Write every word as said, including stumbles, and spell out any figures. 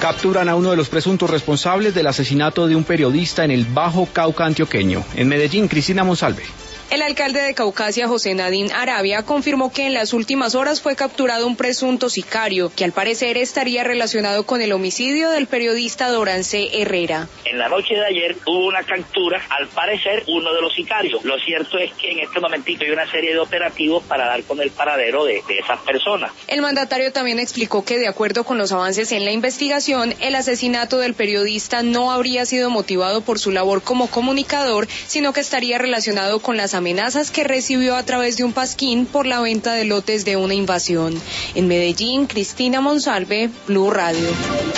Capturan a uno de los presuntos responsables del asesinato de un periodista en el Bajo Cauca antioqueño. En Medellín, Cristina Monsalve. El alcalde de Caucasia, José Nadín Arabia, confirmó que en las últimas horas fue capturado un presunto sicario, que al parecer estaría relacionado con el homicidio del periodista Dorance Herrera. En la noche de ayer hubo una captura, al parecer, uno de los sicarios. Lo cierto es que en este momentito hay una serie de operativos para dar con el paradero de, de esas personas. El mandatario también explicó que, de acuerdo con los avances en la investigación, el asesinato del periodista no habría sido motivado por su labor como comunicador, sino que estaría relacionado con las amenazas que recibió a través de un pasquín por la venta de lotes de una invasión. En Medellín, Cristina Monsalve, Blue Radio.